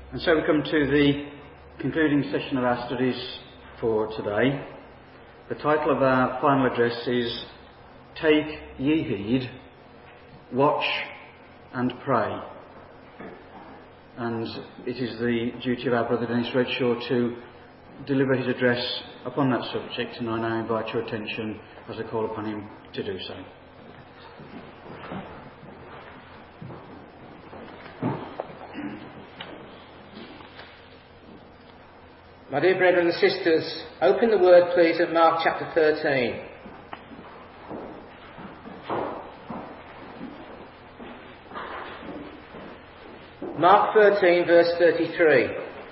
And so we come to the concluding session of our studies for today. The title of our final address is Take Ye Heed, Watch and Pray. And it is the duty of our brother Dennis Redshaw to deliver his address upon that subject, and I now invite your attention as I call upon him to do so. My dear brethren and sisters, open the word please at Mark chapter 13. Mark 13 verse 33.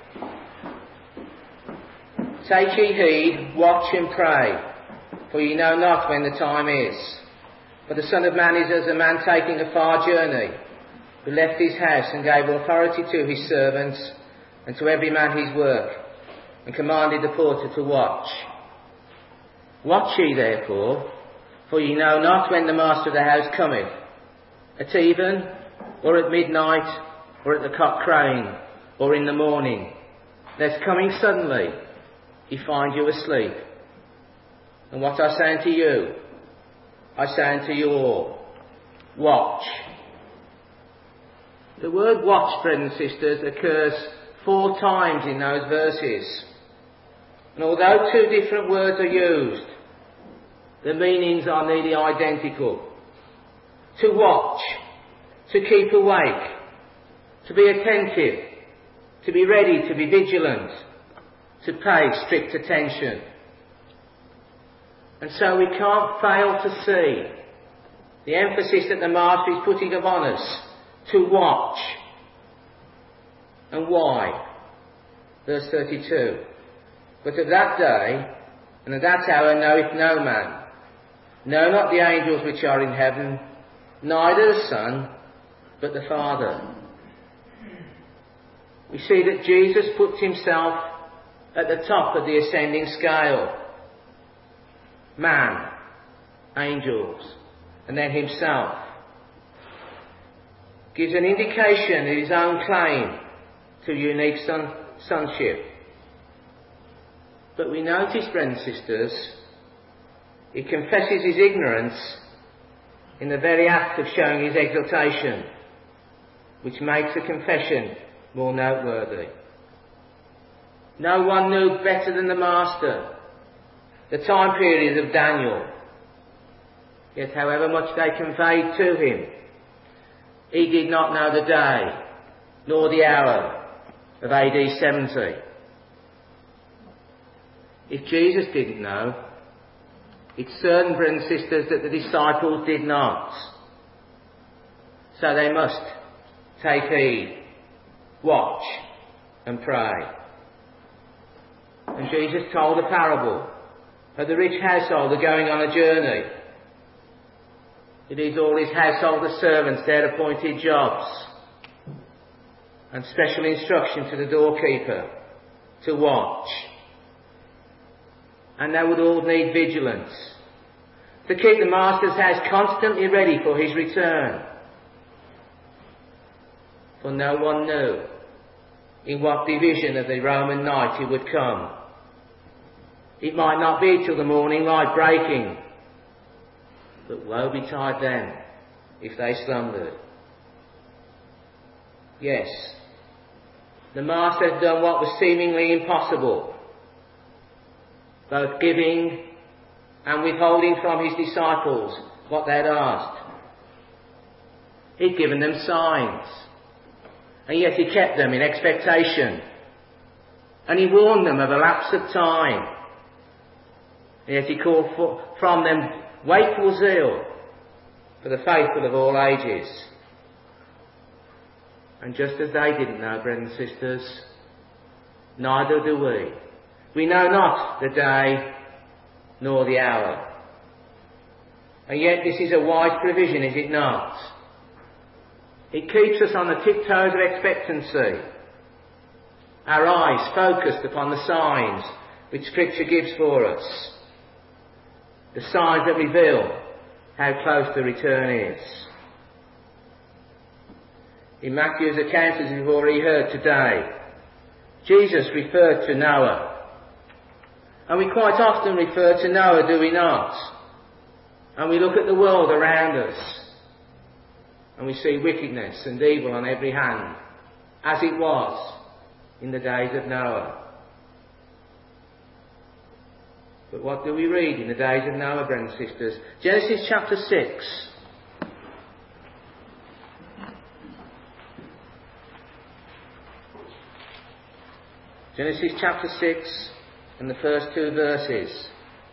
Take ye heed, watch and pray, for ye know not when the time is. For the Son of Man is as a man taking a far journey, who left his house and gave authority to his servants and to every man his work, and commanded the porter to watch. Watch ye therefore, for ye know not when the master of the house cometh, at even, or at midnight, or at the cock crowing, or in the morning, lest coming suddenly he find you asleep. And what I say unto you, I say unto you all, watch. The word watch, brethren and sisters, occurs 4 times in those verses. And although 2 different words are used, the meanings are nearly identical. To watch, to keep awake, to be attentive, to be ready, to be vigilant, to pay strict attention. And so we can't fail to see the emphasis that the Master is putting upon us to watch. And why? Verse 32. But of that day, and of that hour knoweth no man, no, not the angels which are in heaven, neither the Son, but the Father. We see that Jesus puts himself at the top of the ascending scale. Man, angels, and then himself. Gives an indication of his own claim to unique sonship. But we notice, brethren and sisters, he confesses his ignorance in the very act of showing his exaltation, which makes the confession more noteworthy. No one knew better than the Master the time period of Daniel. Yet however much they conveyed to him, he did not know the day nor the hour of AD 70. If Jesus didn't know, it's certain, brothers and sisters, that the disciples did not. So they must take heed, watch and pray. And Jesus told a parable of the rich householder going on a journey. It is all his householder servants, their appointed jobs, and special instruction to the doorkeeper to watch. And they would all need vigilance to keep the Master's house constantly ready for his return. For no one knew in what division of the Roman night he would come. It might not be till the morning light breaking, but woe betide them if they slumbered. Yes, the Master had done what was seemingly impossible, both giving and withholding from his disciples what they had asked. He'd given them signs, and yet he kept them in expectation. And he warned them of a lapse of time, and yet he called from them wakeful zeal for the faithful of all ages. And just as they didn't know, brethren and sisters, neither do we. We know not the day nor the hour. And yet this is a wise provision, is it not? It keeps us on the tiptoes of expectancy, our eyes focused upon the signs which Scripture gives for us, the signs that reveal how close the return is. In Matthew's account, as we've already heard today, Jesus referred to Noah. And we quite often refer to Noah, do we not? And we look at the world around us and we see wickedness and evil on every hand, as it was in the days of Noah. But what do we read in the days of Noah, brothers and sisters? Genesis chapter 6. Genesis chapter 6 and the first 2 verses.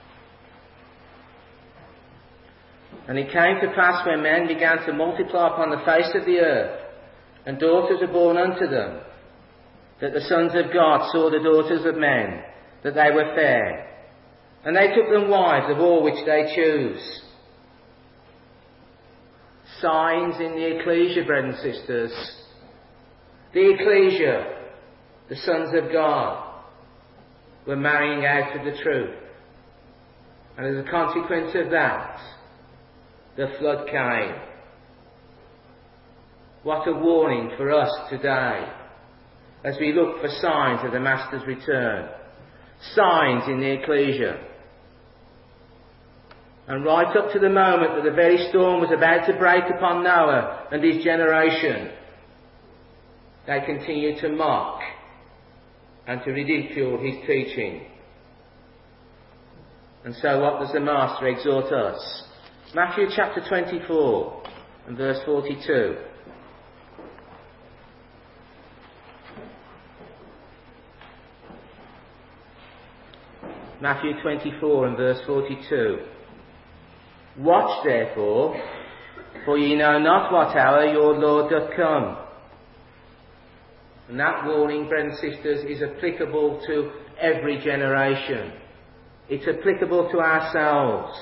And it came to pass when men began to multiply upon the face of the earth, and daughters were born unto them, that the sons of God saw the daughters of men, that they were fair, and they took them wives of all which they choose. Signs in the ecclesia, brothers and sisters. The ecclesia, the sons of God, were marrying out of the truth. And as a consequence of that, the flood came. What a warning for us today as we look for signs of the Master's return. Signs in the ecclesia. And right up to the moment that the very storm was about to break upon Noah and his generation, they continued to mock and to ridicule his teaching. And so what does the Master exhort us? Matthew chapter 24 and verse 42. Matthew 24 and verse 42. Watch therefore, for ye know not what hour your Lord doth come. And that warning, brothers and sisters, is applicable to every generation. It's applicable to ourselves.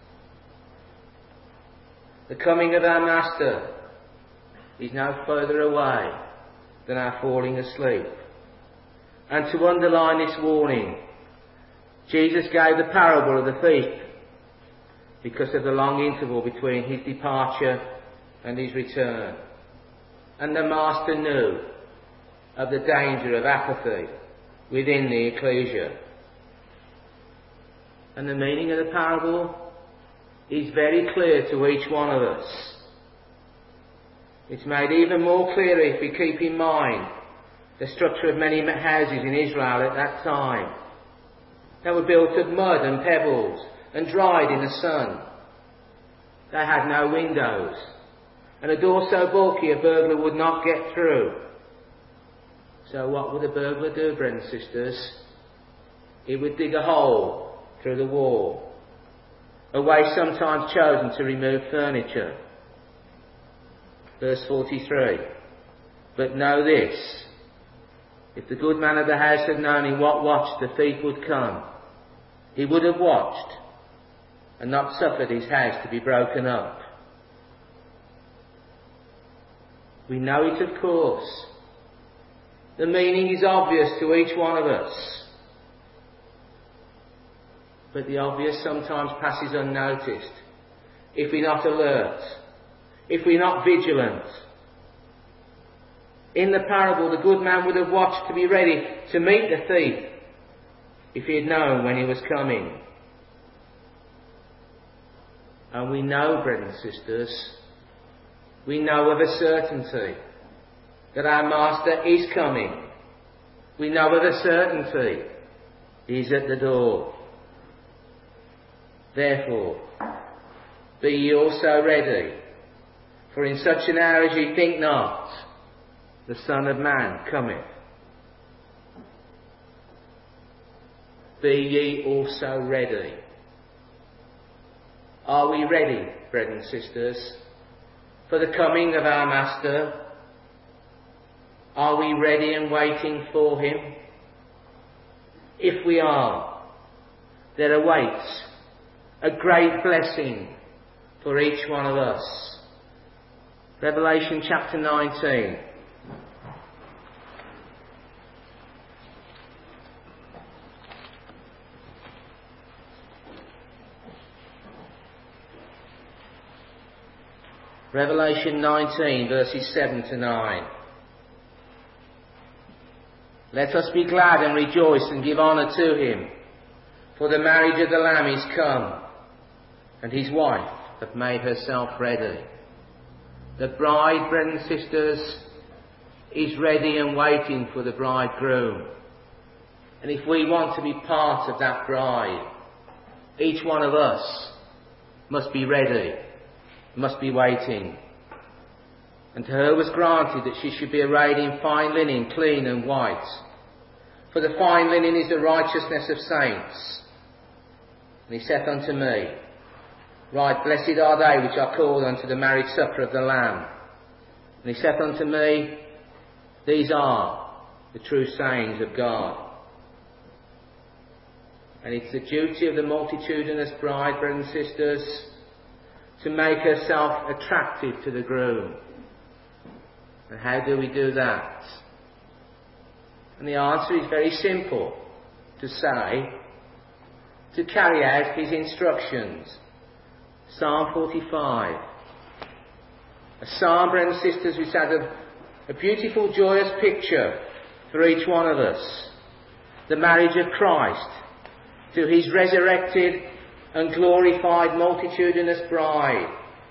The coming of our Master is no further away than our falling asleep. And to underline this warning, Jesus gave the parable of the thief because of the long interval between his departure and his return. And the Master knew of the danger of apathy within the ecclesia. And the meaning of the parable is very clear to each one of us. It's made even more clear if we keep in mind the structure of many houses in Israel at that time. They were built of mud and pebbles and dried in the sun. They had no windows, and a door so bulky a burglar would not get through. So what would a burglar do, brothers and sisters? He would dig a hole through the wall, a way sometimes chosen to remove furniture. Verse 43. But know this, if the good man of the house had known in what watch the thief would come, he would have watched and not suffered his house to be broken up. We know it, of course. The meaning is obvious to each one of us. But the obvious sometimes passes unnoticed if we're not alert, if we're not vigilant. In the parable, the good man would have watched to be ready to meet the thief if he had known when he was coming. And we know, brothers and sisters, we know of a certainty that our Master is coming. We know of a certainty he is at the door. Therefore, be ye also ready, for in such an hour as ye think not, the Son of Man cometh. Be ye also ready. Are we ready, brethren and sisters, for the coming of our Master? Are we ready and waiting for him? If we are, there awaits a great blessing for each one of us. Revelation chapter 19. Revelation 19 verses 7 to 9. Let us be glad and rejoice and give honour to him, for the marriage of the Lamb is come, and his wife hath made herself ready. The bride, brethren and sisters, is ready and waiting for the bridegroom. And if we want to be part of that bride, each one of us must be ready, must be waiting. And to her was granted that she should be arrayed in fine linen, clean and white. For the fine linen is the righteousness of saints. And he saith unto me, Right, blessed are they which are called unto the marriage supper of the Lamb. And he saith unto me, These are the true sayings of God. And it's the duty of the multitudinous bride, brothers and sisters, to make herself attractive to the groom. And how do we do that? And the answer is very simple. To say, to carry out his instructions. Psalm 45. A psalm, brothers and sisters, which has a beautiful, joyous picture for each one of us. The marriage of Christ to his resurrected and glorified multitudinous bride.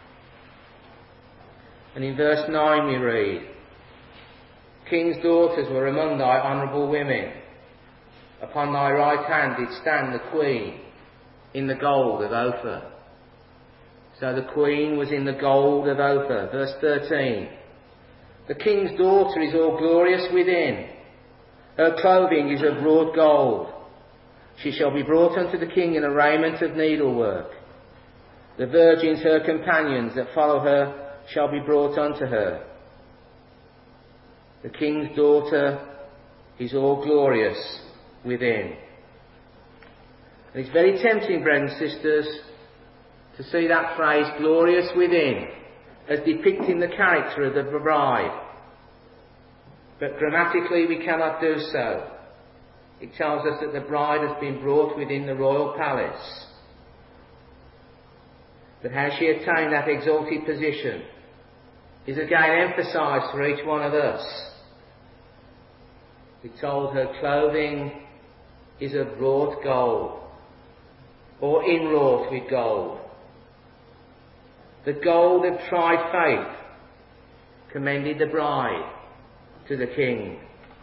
And in verse 9 we read, King's daughters were among thy honourable women. Upon thy right hand did stand the queen in the gold of Ophir. So the queen was in the gold of Ophir. Verse 13. The king's daughter is all glorious within. Her clothing is of wrought gold. She shall be brought unto the king in a raiment of needlework. The virgins, her companions that follow her, shall be brought unto her. The king's daughter is all glorious within. And it's very tempting, brethren and sisters, to see that phrase, glorious within, as depicting the character of the bride. But grammatically we cannot do so. It tells us that the bride has been brought within the royal palace. But how she attained that exalted position is again emphasised for each one of us. We're told her clothing is of wrought gold, or inwrought with gold. The gold of tried faith commended the bride to the king.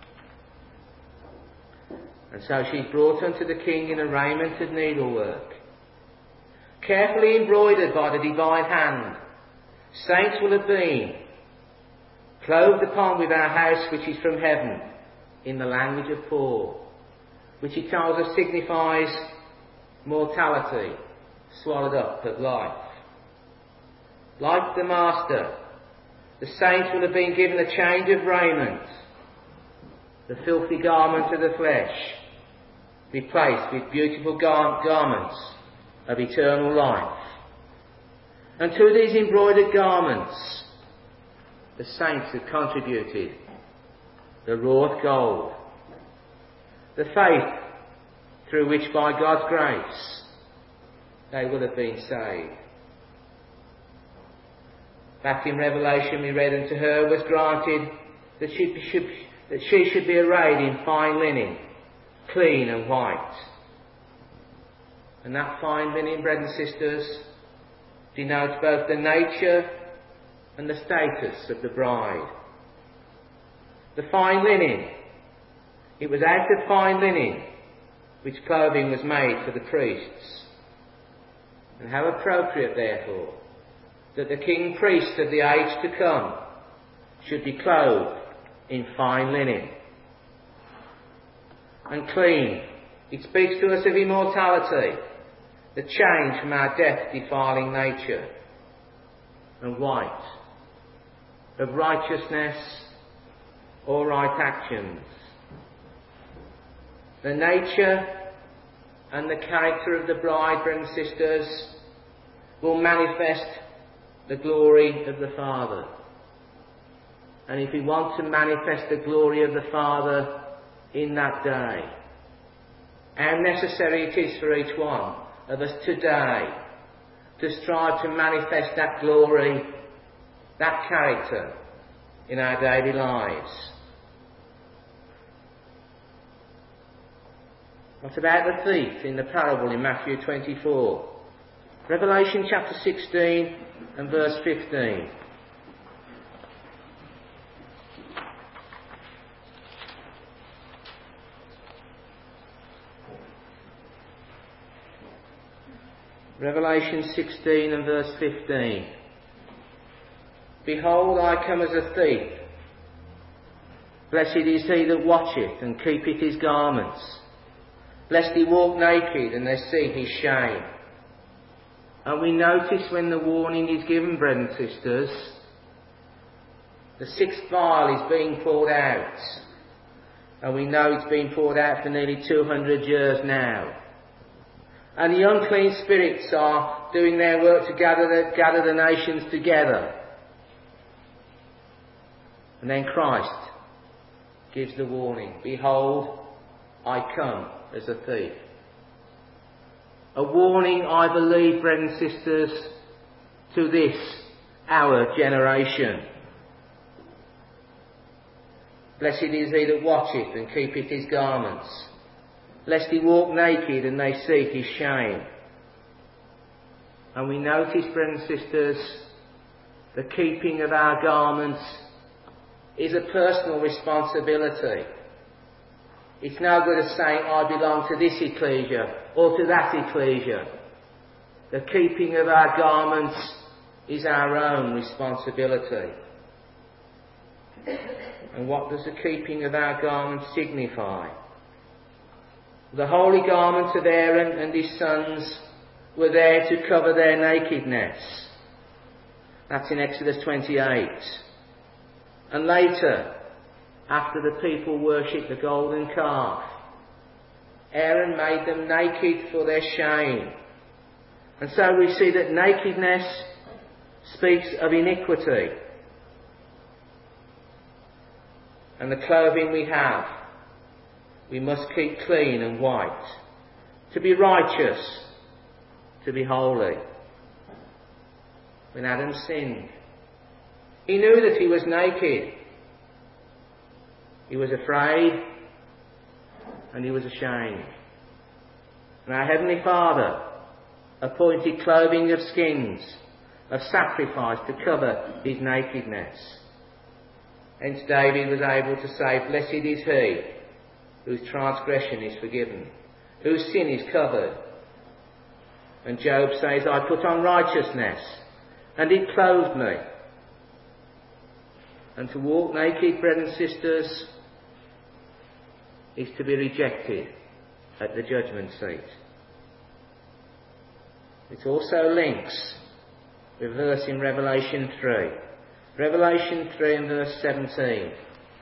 And so she's brought unto the king in a raiment of needlework, carefully embroidered by the divine hand. Saints will have been clothed upon with our house which is from heaven, in the language of Paul, which he tells us signifies mortality, swallowed up of life. Like the Master, the saints will have been given a change of raiment, the filthy garment of the flesh, replaced with beautiful garments of eternal life. And to these embroidered garments, the saints have contributed the wrought gold, the faith through which by God's grace they will have been saved. Back in Revelation we read, unto her was granted that she should be arrayed in fine linen, clean and white. And that fine linen, brethren and sisters, denotes both the nature and the status of the bride. The fine linen, it was out of fine linen which clothing was made for the priests. And how appropriate, therefore, that the king priest of the age to come should be clothed in fine linen. And clean, it speaks to us of immortality, the change from our death-defiling nature. And white, of righteousness or right actions. The nature and the character of the bride, brothers and sisters, will manifest the glory of the Father. And if we want to manifest the glory of the Father in that day, how necessary it is for each one of us today to strive to manifest that glory, that character in our daily lives. What about the thief in the parable in Matthew 24? Revelation chapter 16 and verse 15. Revelation 16 and verse 15. Behold, I come as a thief. Blessed is he that watcheth and keepeth his garments, lest he walk naked and they see his shame. And we notice when the warning is given, brethren and sisters, the sixth vial is being poured out. And we know it's been poured out for nearly 200 years now. And the unclean spirits are doing their work to gather the nations together. And then Christ gives the warning, behold, I come as a thief. A warning, I believe, brethren and sisters, to this, our generation. Blessed is he that watcheth and keepeth his garments, lest he walk naked and they see his shame. And we notice, brethren and sisters, the keeping of our garments is a personal responsibility. It's no good as saying, I belong to this ecclesia or to that ecclesia. The keeping of our garments is our own responsibility. And what does the keeping of our garments signify? The holy garments of Aaron and his sons were there to cover their nakedness. That's in Exodus 28. And later, after the people worshipped the golden calf, Aaron made them naked for their shame. And so we see that nakedness speaks of iniquity. And the clothing we have, we must keep clean and white, to be righteous, to be holy. When Adam sinned, he knew that he was naked. He was afraid and he was ashamed. And our Heavenly Father appointed clothing of skins, of sacrifice to cover his nakedness. Hence David was able to say, blessed is he whose transgression is forgiven, whose sin is covered. And Job says, I put on righteousness and it clothed me. And to walk naked, brethren and sisters, is to be rejected at the judgment seat. It also links with a verse in Revelation 3. Revelation 3 and verse 17.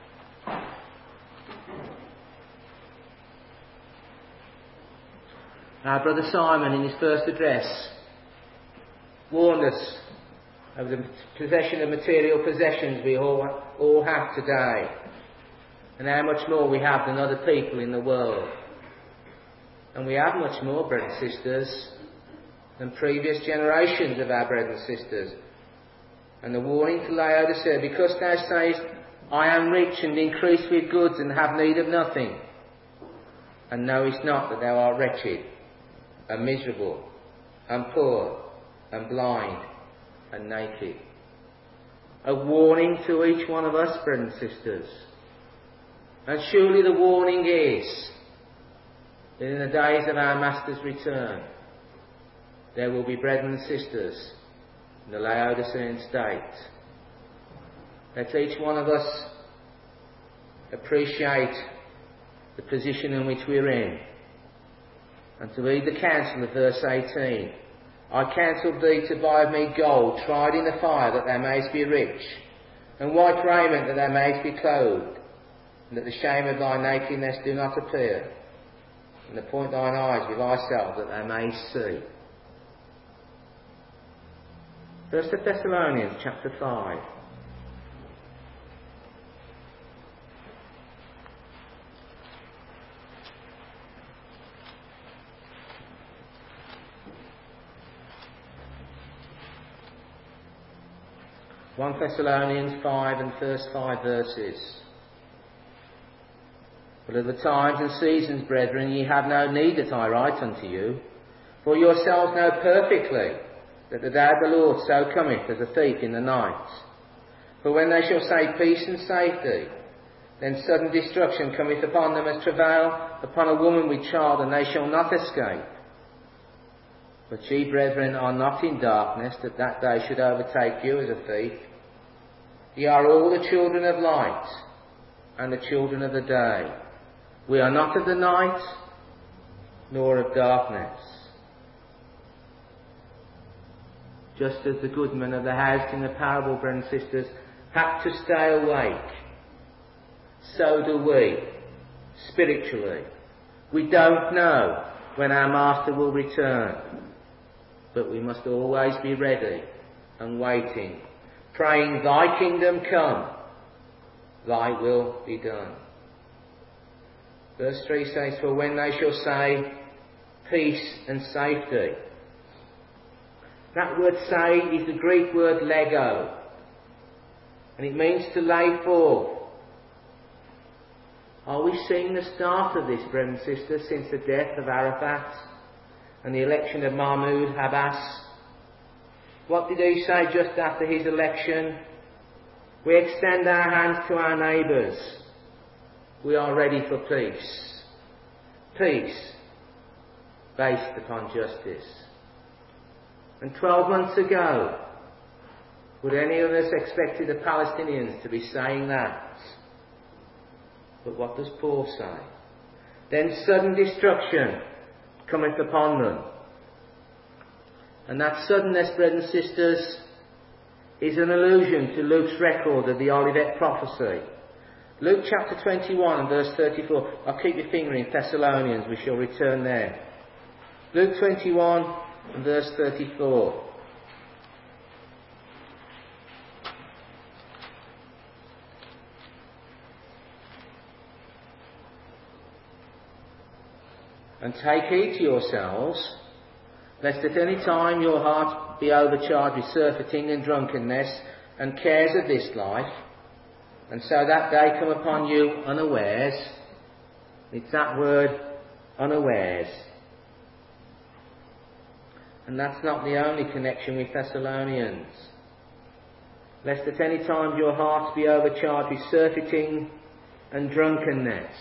Our brother Simon, in his first address, warned us of the possession of material possessions we all have today, and how much more we have than other people in the world. And we have much more, brothers and sisters, than previous generations of our brothers and sisters. And the warning to Laodicea, because thou sayest, I am rich and increase with goods and have need of nothing, and knowest not that thou art wretched and miserable and poor and blind and naked. A warning to each one of us, brothers and sisters. And surely the warning is that in the days of our Master's return, there will be brethren and sisters in the Laodicean state. Let each one of us appreciate the position in which we're in. And to read the counsel of verse 18, I counsel thee to buy of me gold tried in the fire, that thou mayest be rich, and white raiment, that thou mayest be clothed, and that the shame of thy nakedness do not appear, and appoint thine eyes with thyself, that thou mayest see. 1 Thessalonians chapter 5. Thessalonians 5 and first 5 verses. But of the times and seasons, brethren, ye have no need that I write unto you, for yourselves know perfectly that the day of the Lord so cometh as a thief in the night. For when they shall say peace and safety, then sudden destruction cometh upon them as travail upon a woman with child, and they shall not escape. But ye, brethren, are not in darkness, that that day should overtake you as a thief. Ye are all the children of light, and the children of the day. We are not of the night, nor of darkness. Just as the goodman of the house in the parable, brothers and sisters, had to stay awake, so do we, spiritually. We don't know when our Master will return, but we must always be ready and waiting, praying, Thy kingdom come, Thy will be done. Verse 3 says, For when they shall say peace and safety. That word say is the Greek word lego, and it means to lay forth. Are we seeing the start of this, brothers and sisters, since the death of Arafat and the election of Mahmoud Abbas? What did he say just after his election? We extend our hands to our neighbours. We are ready for peace. Peace based upon justice. And 12 months ago, would any of us expected the Palestinians to be saying that? But what does Paul say? Then sudden destruction cometh upon them. And that suddenness, brothers and sisters, is an allusion to Luke's record of the Olivet prophecy. Luke chapter 21 and verse 34. I'll keep your finger in Thessalonians, we shall return there. Luke 21 and verse 34. And take heed to yourselves, lest at any time your heart be overcharged with surfeiting and drunkenness and cares of this life, and so that day come upon you unawares. It's that word, unawares. And that's not the only connection with Thessalonians. Lest at any time your hearts be overcharged with surfeiting and drunkenness.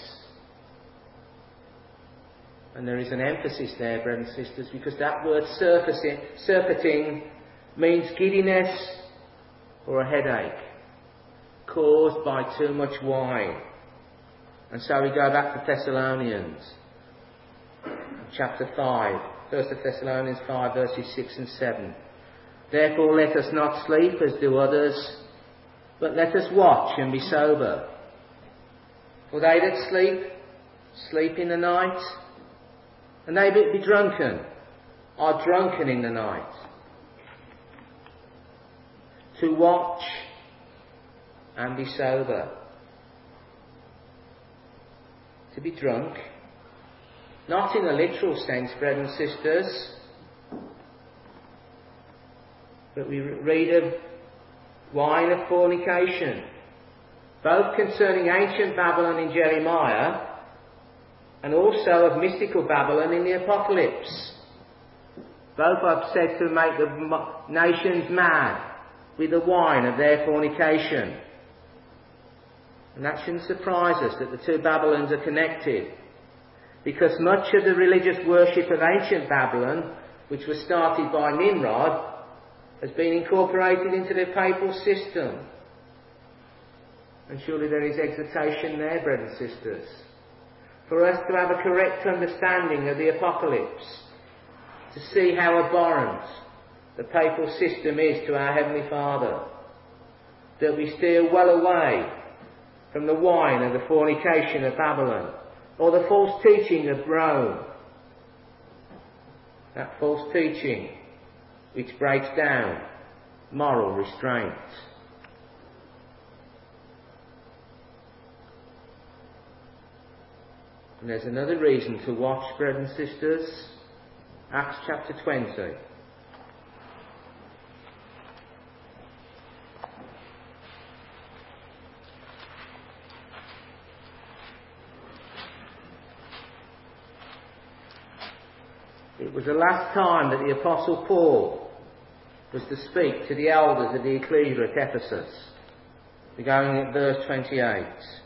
And there is an emphasis there, brothers and sisters, because that word surfeiting means giddiness or a headache caused by too much wine. And so we go back to Thessalonians, chapter 5, 1 Thessalonians 5, verses 6 and 7. Therefore let us not sleep as do others, but let us watch and be sober. For they that sleep, sleep in the night, and they that be drunken are drunken in the night. To watch and be sober. To be drunk, not in a literal sense, brothers and sisters, but we read of wine of fornication, both concerning ancient Babylon in Jeremiah and also of mystical Babylon in the Apocalypse. Both are said to make the nations mad with the wine of their fornication. And that shouldn't surprise us that the two Babylons are connected, because much of the religious worship of ancient Babylon, which was started by Nimrod, has been incorporated into the papal system. And surely there is exhortation there, brothers and sisters, for us to have a correct understanding of the Apocalypse, to see how abhorrent the papal system is to our Heavenly Father, that we steer well away from the wine of the fornication of Babylon, or the false teaching of Rome. That false teaching which breaks down moral restraint. And there's another reason to watch, brothers and sisters. Acts chapter 20. It was the last time that the Apostle Paul was to speak to the elders of the ecclesia at Ephesus. Beginning at verse 28.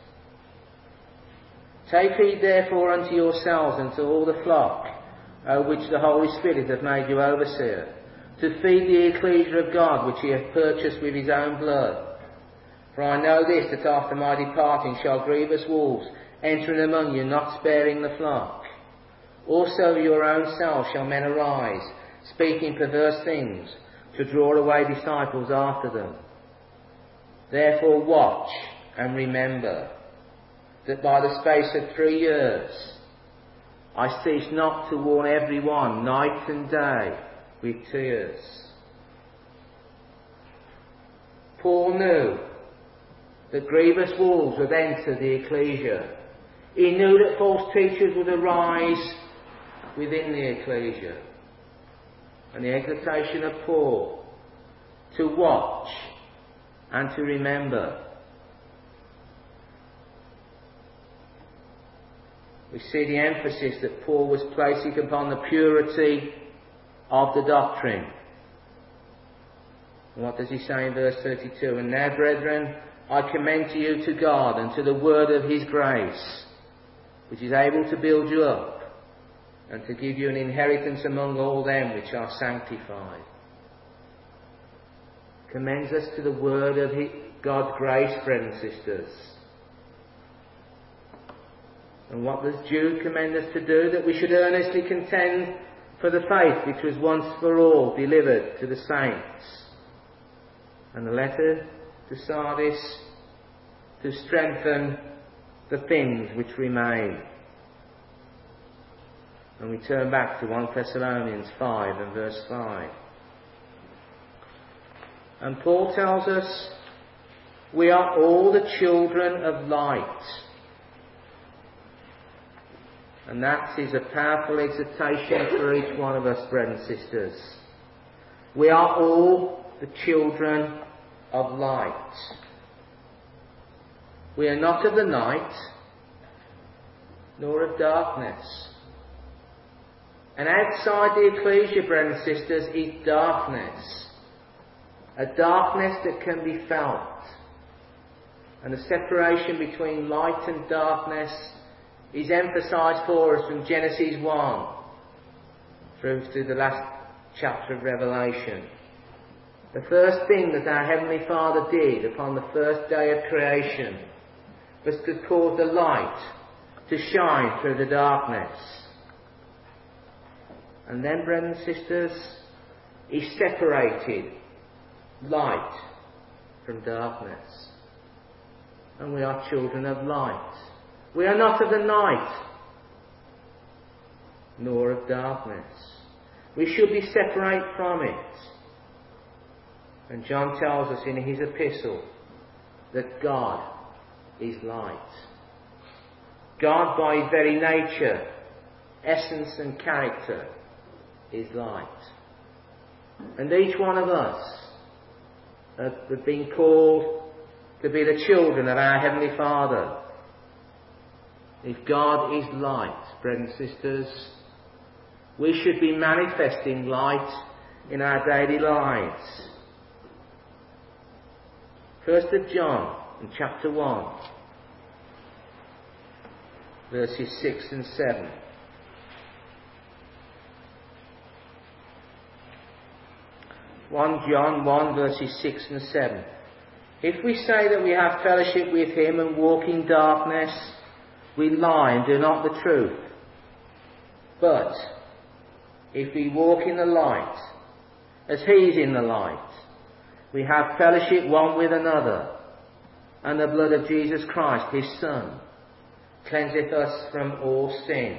Take heed therefore unto yourselves and to all the flock, over which the Holy Spirit hath made you overseer, to feed the ecclesia of God, which he hath purchased with his own blood. For I know this, that after my departing shall grievous wolves enter in among you, not sparing the flock. Also your own selves shall men arise, speaking perverse things, to draw away disciples after them. Therefore watch and remember, that by the space of 3 years I cease not to warn every one night and day with tears. Paul knew that grievous wolves would enter the ecclesia. He knew that false teachers would arise within the ecclesia. And the exhortation of Paul to watch and to remember. We see the emphasis that Paul was placing upon the purity of the doctrine. And what does he say in verse 32? And now, brethren, I commend to you to God and to the word of his grace, which is able to build you up and to give you an inheritance among all them which are sanctified. Commends us to the word of God's grace, brothers and sisters. And what does Jude commend us to do? That we should earnestly contend for the faith which was once for all delivered to the saints. And the letter to Sardis, to strengthen the things which remain. And we turn back to 1 Thessalonians 5 and verse 5. And Paul tells us, we are all the children of light. And that is a powerful exhortation for each one of us, brothers and sisters. We are all the children of light. We are not of the night, nor of darkness. And outside the ecclesia, brothers and sisters, is darkness. A darkness that can be felt. And the separation between light and darkness is emphasised for us from Genesis 1 through to the last chapter of Revelation. The first thing that our Heavenly Father did upon the first day of creation was to cause the light to shine through the darkness. And then, brothers and sisters, he separated light from darkness. And we are children of light. We are not of the night, nor of darkness. We should be separate from it. And John tells us in his epistle that God is light. God, by his very nature, essence and character, is light. And each one of us have been called to be the children of our Heavenly Father. If God is light, brothers and sisters, we should be manifesting light in our daily lives. 1 John, in chapter 1, verses 6 and 7. John 1, verses 6 and 7. If we say that we have fellowship with him and walk in darkness, we lie and do not the truth. But if we walk in the light, as he is in the light, we have fellowship one with another, and the blood of Jesus Christ, his Son, cleanseth us from all sin.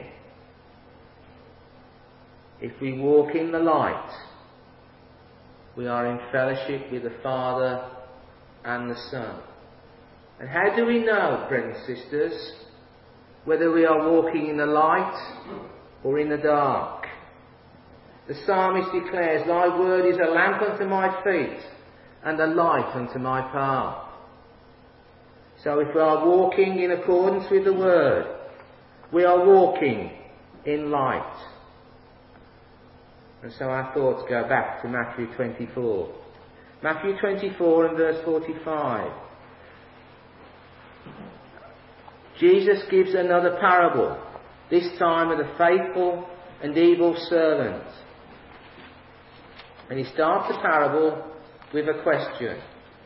If we walk in the light, we are in fellowship with the Father and the Son. And how do we know, brothers and sisters, whether we are walking in the light or in the dark? The psalmist declares, thy word is a lamp unto my feet and a light unto my path. So if we are walking in accordance with the word, we are walking in light. And so our thoughts go back to Matthew 24. Matthew 24 and verse 45. Jesus gives another parable, this time of the faithful and evil servant. And he starts the parable with a question.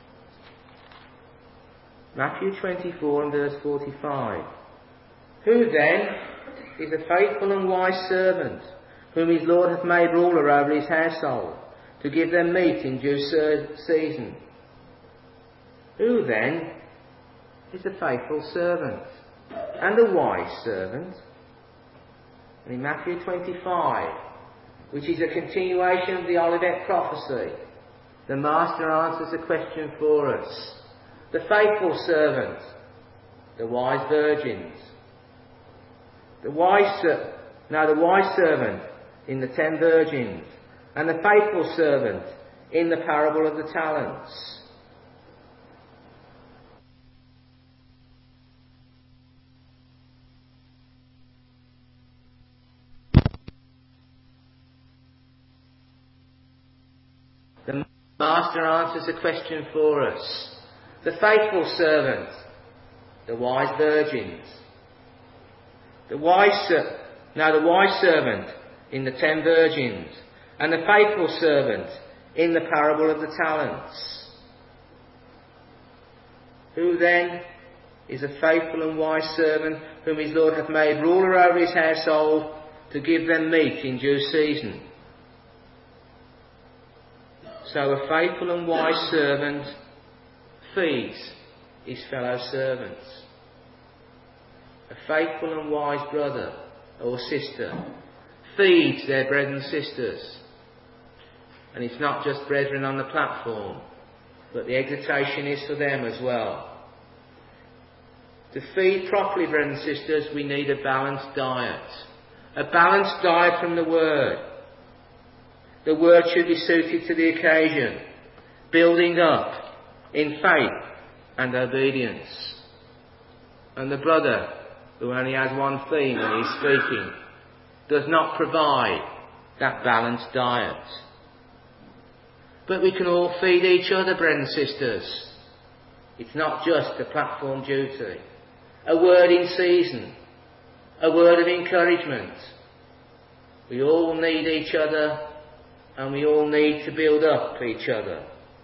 Matthew 24 and verse 45. Who then is a faithful and wise servant, whom his Lord hath made ruler over his household, to give them meat in due season? Who then is a faithful servant and a wise servant? And in Matthew 25, which is a continuation of the Olivet prophecy, the Master answers a question for us. The faithful servant, the wise virgins. The wise servant in the 10 virgins, and the faithful servant in the parable of the talents. The Master answers a question for us. The faithful servant, the wise virgins. The wise servant in the 10 virgins, and the faithful servant in the parable of the talents. Who then is a faithful and wise servant, whom his Lord hath made ruler over his household, to give them meat in due season? So a faithful and wise servant feeds his fellow servants. A faithful and wise brother or sister feeds their brethren and sisters. And it's not just brethren on the platform, but the exhortation is for them as well. To feed properly, brethren and sisters, we need a balanced diet. A balanced diet from the Word. The Word should be suited to the occasion, building up in faith and obedience. And the brother, who only has one theme when he's speaking, does not provide that balanced diet. But we can all feed each other, brethren and sisters. It's not just a platform duty. A word in season. A word of encouragement. We all need each other, and we all need to build up each other.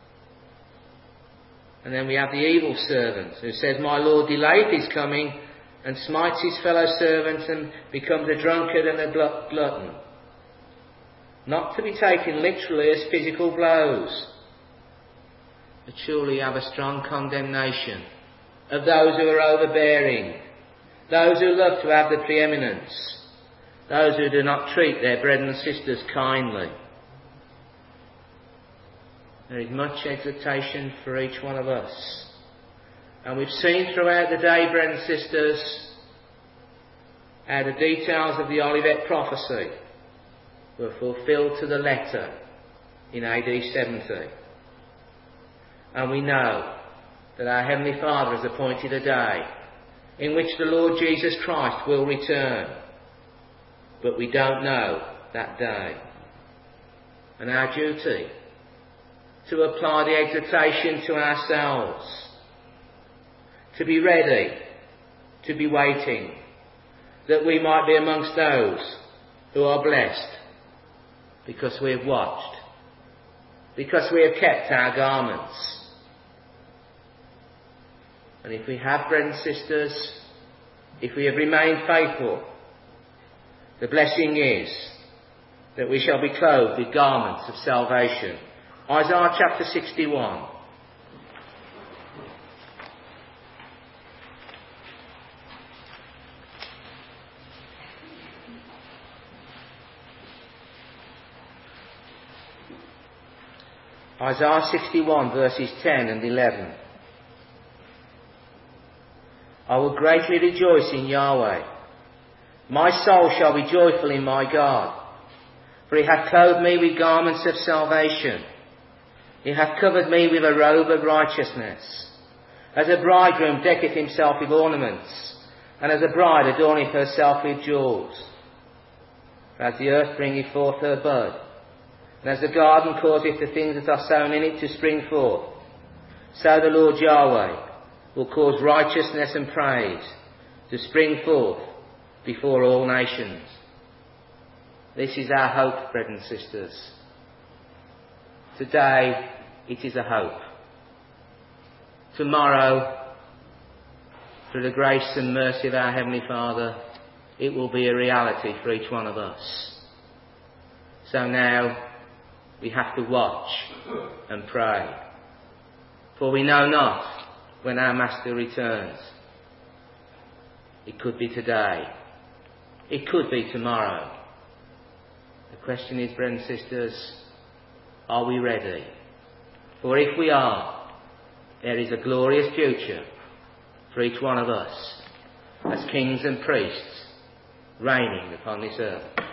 And then we have the evil servant who says, my Lord delayeth his coming, and smites his fellow servants and becomes a drunkard and a glutton. Not to be taken literally as physical blows, but surely have a strong condemnation of those who are overbearing, those who love to have the preeminence, those who do not treat their brethren and sisters kindly. There is much exhortation for each one of us. And we've seen throughout the day, brethren and sisters, how the details of the Olivet prophecy were fulfilled to the letter in AD 70. And we know that our Heavenly Father has appointed a day in which the Lord Jesus Christ will return. But we don't know that day. And our duty to apply the exhortation to ourselves, to be ready, to be waiting, that we might be amongst those who are blessed, because we have watched, because we have kept our garments. And if we have, brethren and sisters, if we have remained faithful, the blessing is that we shall be clothed with garments of salvation. Isaiah chapter 61. Isaiah 61 verses 10 and 11. I will greatly rejoice in Yahweh. My soul shall be joyful in my God. For he hath clothed me with garments of salvation. He hath covered me with a robe of righteousness. As a bridegroom decketh himself with ornaments, and as a bride adorneth herself with jewels. For as the earth bringeth forth her bud, And as the garden causeth the things that are sown in it to spring forth, so the Lord Yahweh will cause righteousness and praise to spring forth before all nations. This is our hope, brethren and sisters. Today, it is a hope. Tomorrow, through the grace and mercy of our Heavenly Father, it will be a reality for each one of us. So now, we have to watch and pray. For we know not when our Master returns. It could be today. It could be tomorrow. The question is, brethren and sisters, are we ready? For if we are, there is a glorious future for each one of us as kings and priests reigning upon this earth.